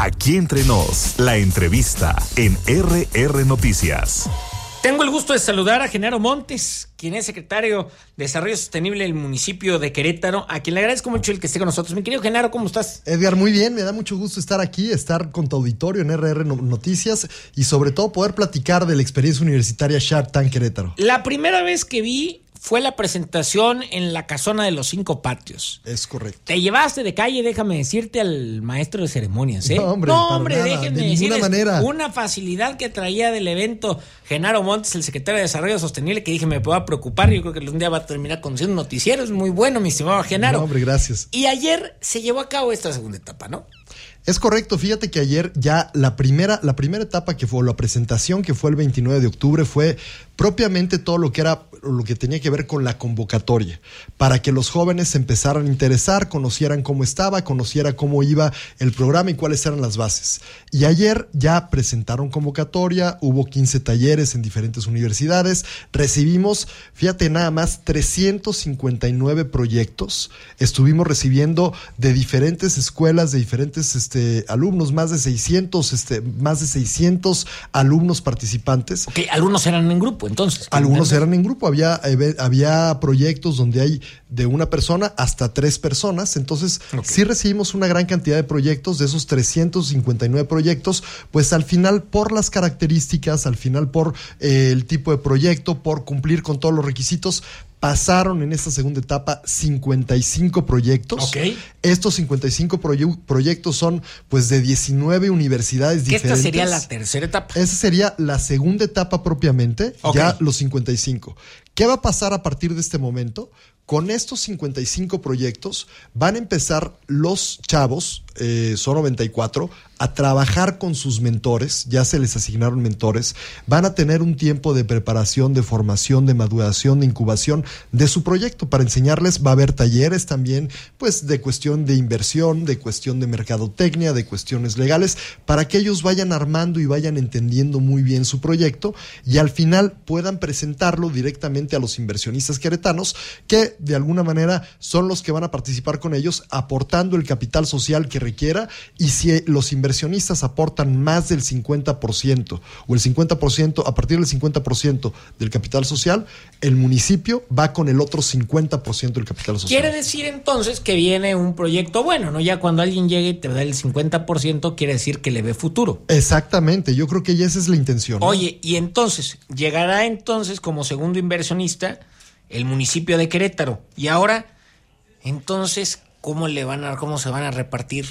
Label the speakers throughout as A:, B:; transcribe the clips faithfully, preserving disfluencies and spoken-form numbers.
A: Aquí entre nos, la entrevista en R R Noticias.
B: Tengo el gusto de saludar a Genaro Montes, quien es secretario de Desarrollo Sostenible del municipio de Querétaro, a quien le agradezco mucho el que esté con nosotros. Mi querido Genaro, ¿cómo estás?
C: Edgar, muy bien, me da mucho gusto estar aquí, estar con tu auditorio en R R Noticias y sobre todo poder platicar de la experiencia universitaria Shark Tank Querétaro.
B: La primera vez que vi fue la presentación en la casona de los cinco patios.
C: Es correcto.
B: Te llevaste de calle, déjame decirte, al maestro de ceremonias, ¿eh?
C: No, hombre,
B: no,
C: para
B: hombre
C: nada,
B: déjenme
C: de
B: decirles
C: ninguna manera.
B: Una facilidad que traía del evento Genaro Montes, el secretario de Desarrollo Sostenible, que dije me puedo preocupar. Yo creo que un día va a terminar conduciendo un noticiero. Es muy bueno, mi estimado Genaro.
C: No, hombre, gracias.
B: Y ayer se llevó a cabo esta segunda etapa, ¿no?
C: Es correcto, fíjate que ayer ya la primera, la primera etapa que fue la presentación, que fue el veintinueve de octubre, fue propiamente todo lo que era, lo que tenía que ver con la convocatoria, para que los jóvenes se empezaran a interesar, conocieran cómo estaba, conocieran cómo iba el programa y cuáles eran las bases. Y ayer ya presentaron convocatoria, hubo quince talleres en diferentes universidades, recibimos, fíjate nada más, trescientos cincuenta y nueve proyectos, estuvimos recibiendo de diferentes escuelas, de diferentes este, alumnos, más de seiscientos, este, más de seiscientos alumnos participantes.
B: Ok, algunos eran en grupo. Entonces,
C: algunos eran en grupo, había, había proyectos donde hay de una persona hasta tres personas, entonces okay. Sí recibimos una gran cantidad de proyectos, de esos trescientos cincuenta y nueve proyectos, pues al final por las características, al final por eh, el tipo de proyecto, por cumplir con todos los requisitos, pasaron en esta segunda etapa cincuenta y cinco proyectos.
B: Okay.
C: Estos cincuenta y cinco proye- proyectos son pues de diecinueve universidades
B: ¿Qué
C: diferentes.
B: Esta sería la tercera etapa.
C: Esa sería la segunda etapa propiamente, okay. Ya los cincuenta y cinco. ¿Qué va a pasar a partir de este momento? Con estos cincuenta y cinco proyectos van a empezar los chavos, eh, son noventa y cuatro, a trabajar con sus mentores, ya se les asignaron mentores, van a tener un tiempo de preparación, de formación, de maduración, de incubación de su proyecto para enseñarles. Va a haber talleres también, pues de cuestión de inversión, de cuestión de mercadotecnia, de cuestiones legales, para que ellos vayan armando y vayan entendiendo muy bien su proyecto y al final puedan presentarlo directamente a los inversionistas queretanos que de alguna manera son los que van a participar con ellos aportando el capital social que requiera, y si los inversionistas aportan más del cincuenta por ciento o el cincuenta por ciento, a partir del cincuenta por ciento del capital social, el municipio va con el otro cincuenta por ciento del capital social.
B: Quiere decir entonces que viene un proyecto bueno, ¿no? Ya cuando alguien llegue y te da el cincuenta por ciento, quiere decir que le ve futuro.
C: Exactamente, yo creo que ya esa es la intención, ¿no?
B: Oye, y entonces, llegará entonces como segundo inversionista el municipio de Querétaro. Y ahora, entonces, ¿cómo le van a, cómo se van a repartir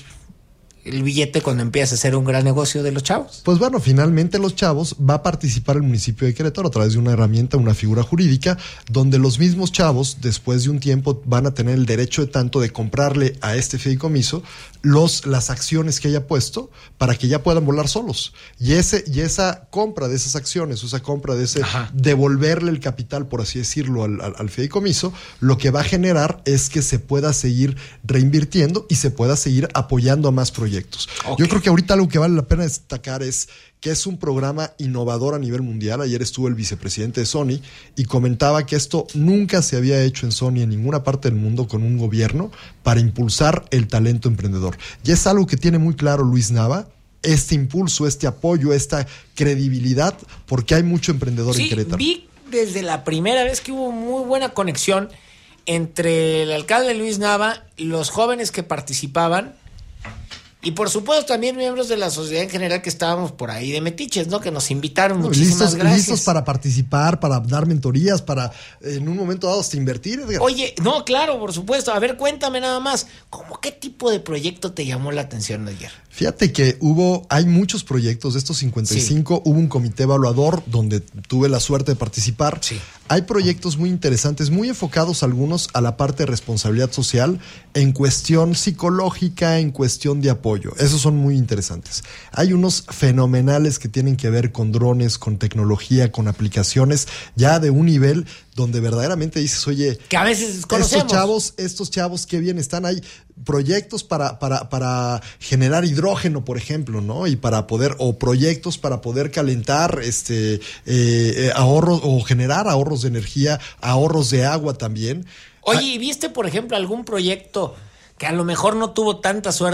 B: el billete cuando empiece a ser un gran negocio de los chavos?
C: Pues bueno, finalmente los chavos va a participar el municipio de Querétaro a través de una herramienta, una figura jurídica, donde los mismos chavos, después de un tiempo, van a tener el derecho de tanto de comprarle a este fideicomiso los, las acciones que haya puesto para que ya puedan volar solos. Y ese, y esa compra de esas acciones, o esa compra de ese, Ajá. devolverle el capital, por así decirlo, al, al, al fideicomiso, lo que va a generar es que se pueda seguir reinvirtiendo y se pueda seguir apoyando a más proyectos. Okay. Yo creo que ahorita algo que vale la pena destacar es que es un programa innovador a nivel mundial. Ayer estuvo el vicepresidente de Sony y comentaba que esto nunca se había hecho en Sony en ninguna parte del mundo con un gobierno para impulsar el talento emprendedor. Y es algo que tiene muy claro Luis Nava, este impulso, este apoyo, esta credibilidad, porque hay mucho emprendedor
B: sí,
C: en Querétaro.
B: Vi desde la primera vez que hubo muy buena conexión entre el alcalde Luis Nava, los jóvenes que participaban, y por supuesto también miembros de la sociedad en general que estábamos por ahí de metiches, ¿no? Que nos invitaron. No, muchísimas
C: listos,
B: gracias.
C: Listos para participar, para dar mentorías, para en un momento dado hasta invertir. Edgar.
B: Oye, no, claro, por supuesto. A ver, cuéntame nada más. ¿Cómo qué tipo de proyecto te llamó la atención ayer?
C: Fíjate que hubo, hay muchos proyectos de estos cincuenta y cinco, sí. Hubo un comité evaluador donde tuve la suerte de participar.
B: Sí.
C: Hay proyectos muy interesantes, muy enfocados algunos a la parte de responsabilidad social, en cuestión psicológica, en cuestión de apoyo. Esos son muy interesantes. Hay unos fenomenales que tienen que ver con drones, con tecnología, con aplicaciones, ya de un nivel donde verdaderamente dices, oye,
B: que a veces desconocemos.
C: Estos chavos, estos chavos, qué bien están. Hay proyectos para, para, para generar hidrógeno, por ejemplo, ¿no? Y para poder, o proyectos para poder calentar, este, eh, ahorros, o generar ahorros de energía, ahorros de agua también.
B: Oye, ¿y viste, por ejemplo, algún proyecto que a lo mejor no tuvo tanta suerte,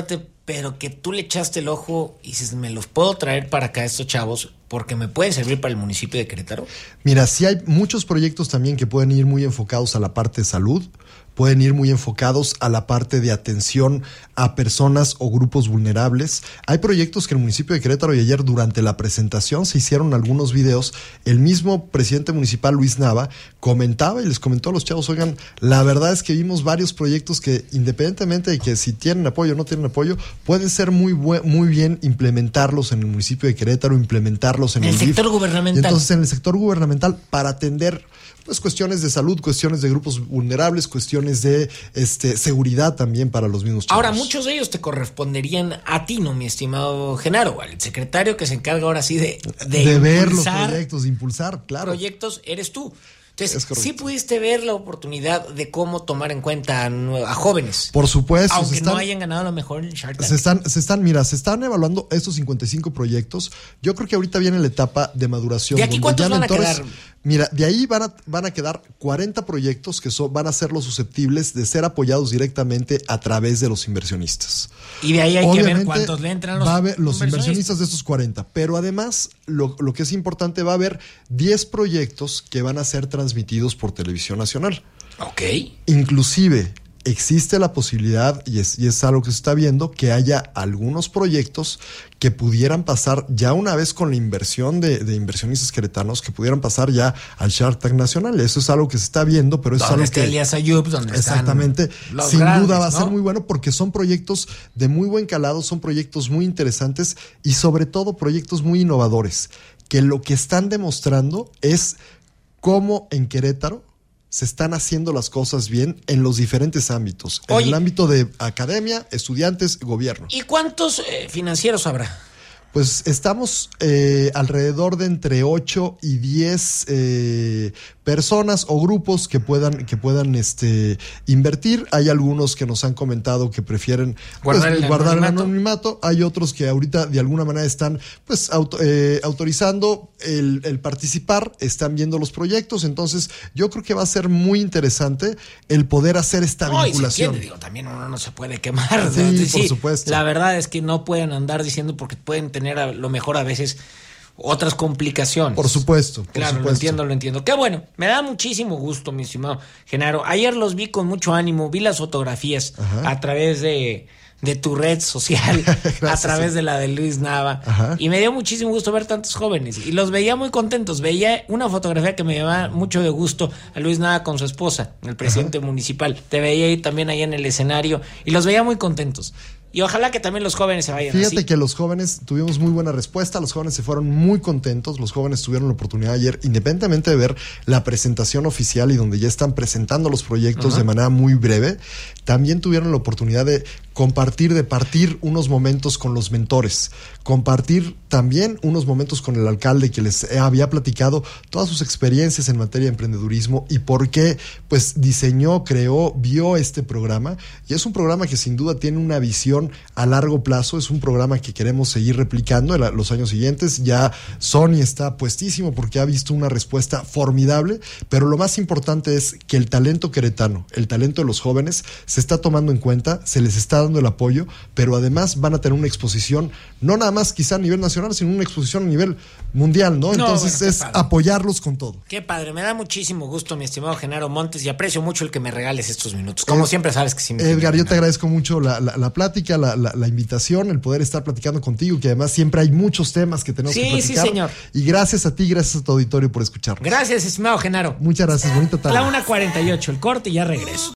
B: pero que tú le echaste el ojo y dices, me los puedo traer para acá estos chavos porque me pueden servir para el municipio de Querétaro?
C: Mira, sí hay muchos proyectos también que pueden ir muy enfocados a la parte de salud, pueden ir muy enfocados a la parte de atención a personas o grupos vulnerables. Hay proyectos que el municipio de Querétaro, y ayer durante la presentación se hicieron algunos videos, el mismo presidente municipal Luis Nava comentaba y les comentó a los chavos, oigan, la verdad es que vimos varios proyectos que independientemente de que si tienen apoyo o no tienen apoyo, pueden ser muy, buen, muy bien implementarlos en el municipio de Querétaro, implementarlos en,
B: en el,
C: el
B: sector
C: D I F.
B: gubernamental.
C: Entonces, en el sector gubernamental, para atender pues cuestiones de salud, cuestiones de grupos vulnerables, cuestiones de este, seguridad también para los mismos chavos.
B: Ahora, muchos de ellos te correspondería a ti, ¿no, mi estimado Genaro? Al secretario que se encarga ahora sí de, de,
C: de ver los proyectos, de impulsar, claro.
B: Proyectos eres tú. Entonces, sí pudiste ver la oportunidad de cómo tomar en cuenta a, a jóvenes.
C: Por supuesto.
B: Aunque
C: están,
B: no hayan ganado a lo mejor en Shark Tank.
C: Se están, se están, mira, se están evaluando estos cincuenta y cinco proyectos. Yo creo que ahorita viene la etapa de maduración.
B: ¿De aquí cuántos van a quedar?
C: Mira, de ahí van a, van a quedar cuarenta proyectos que son, van a ser los susceptibles de ser apoyados directamente a través de los inversionistas.
B: Y de ahí hay
C: Obviamente,
B: que ver cuántos le entran los,
C: va a haber los
B: inversionistas.
C: inversionistas de estos cuarenta. Pero además, lo, lo que es importante, va a haber diez proyectos que van a ser transmitidos por Televisión Nacional.
B: Ok.
C: Inclusive, existe la posibilidad, y es, y es algo que se está viendo, que haya algunos proyectos que pudieran pasar ya una vez con la inversión de, de inversionistas queretanos, que pudieran pasar ya al Shark Tank nacional. Eso es algo que se está viendo, pero es algo
B: está
C: que...
B: Elías Ayub, donde
C: exactamente,
B: están los
C: sin
B: grandes,
C: duda va a
B: ¿no?
C: ser muy bueno porque son proyectos de muy buen calado, son proyectos muy interesantes y sobre todo proyectos muy innovadores, que lo que están demostrando es cómo en Querétaro se están haciendo las cosas bien en los diferentes ámbitos. En
B: Oye,
C: el ámbito de academia, estudiantes, gobierno.
B: ¿Y cuántos eh, financieros habrá?
C: Pues estamos eh, alrededor de entre ocho y diez eh, personas o grupos que puedan, que puedan este, invertir. Hay algunos que nos han comentado que prefieren
B: guardar,
C: pues,
B: el,
C: guardar
B: anonimato.
C: el anonimato. Hay otros que ahorita de alguna manera están pues auto, eh, autorizando el, el participar, están viendo los proyectos. Entonces yo creo que va a ser muy interesante el poder hacer esta
B: No,
C: vinculación.
B: Y se digo, también uno no se puede quemar.
C: Sí,
B: ¿no?
C: por supuesto.
B: La verdad es que no pueden andar diciendo porque pueden tener a lo mejor a veces otras complicaciones.
C: Por supuesto, por
B: claro,
C: supuesto.
B: lo entiendo, lo entiendo. Qué bueno, me da muchísimo gusto, mi estimado Genaro. Ayer los vi con mucho ánimo, vi las fotografías Ajá. a través de, de tu red social, a través de la de Luis Nava. Ajá. Y me dio muchísimo gusto ver tantos jóvenes. Y los veía muy contentos. Veía una fotografía que me llevaba mucho de gusto a Luis Nava con su esposa, el presidente Ajá. municipal. Te veía ahí también ahí en el escenario y los veía muy contentos. Y ojalá que también los jóvenes se vayan.
C: Fíjate
B: así.
C: que los jóvenes tuvimos muy buena respuesta, los jóvenes se fueron muy contentos, los jóvenes tuvieron la oportunidad ayer, independientemente de ver la presentación oficial y donde ya están presentando los proyectos uh-huh. de manera muy breve, también tuvieron la oportunidad de compartir, de partir unos momentos con los mentores, compartir también unos momentos con el alcalde que les había platicado todas sus experiencias en materia de emprendedurismo y por qué pues diseñó, creó, vio este programa. Y es un programa que sin duda tiene una visión a largo plazo, es un programa que queremos seguir replicando en la, los años siguientes. Ya Sony está puestísimo porque ha visto una respuesta formidable, pero lo más importante es que el talento queretano, el talento de los jóvenes se está tomando en cuenta, se les está dando el apoyo, pero además van a tener una exposición, no nada más quizá a nivel nacional, sino una exposición a nivel mundial, ¿no?
B: no
C: Entonces
B: bueno,
C: es
B: padre.
C: apoyarlos con todo.
B: Qué padre, me da muchísimo gusto, mi estimado Genaro Montes, y aprecio mucho el que me regales estos minutos. Como eh, siempre sabes que sí me
C: Edgar, yo te agradezco mucho la, la, la plática, la, la, la invitación, el poder estar platicando contigo, que además siempre hay muchos temas que tenemos
B: sí,
C: que platicar.
B: Sí, señor.
C: Y gracias a ti, gracias a tu auditorio por escucharnos.
B: Gracias, estimado Genaro.
C: Muchas gracias, bonita tarde.
B: La una cuarenta y ocho, el corte y ya regreso.